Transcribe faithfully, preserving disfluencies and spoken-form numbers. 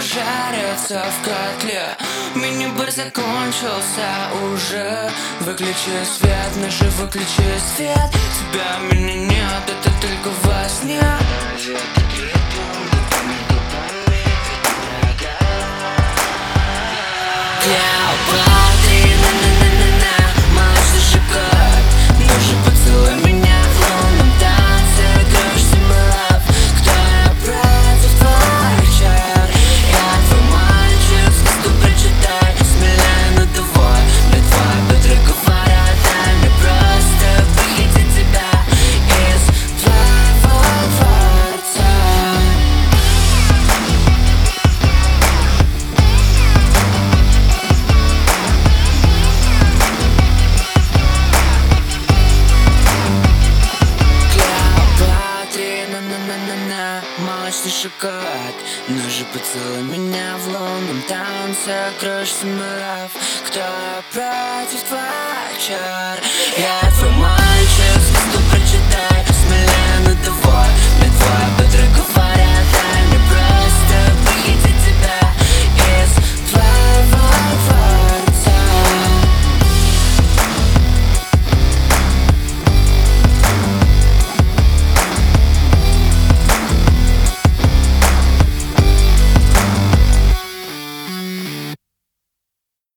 жарятся в котле. Мини-бар закончился уже. Выключи свет, Миша, выключи свет. Тебя, меня нет, это только во сне. Клеопатри, на-на-на-на-на, молочный шоколад. Ну же, поцелуй меня в лунном танце. Крошься, love, кто я против твоих чар? Я твой мальчик, звезду прочитай. Смелее на твой, мне твой бедро говорят. Дай мне просто выйти тебя из твоего дворца. На-на-на-на-на, молочный шоколад. Ну же, поцелуй меня в лунном танце. Крошься, love, кто я против твоих чар? Я твой мальчик.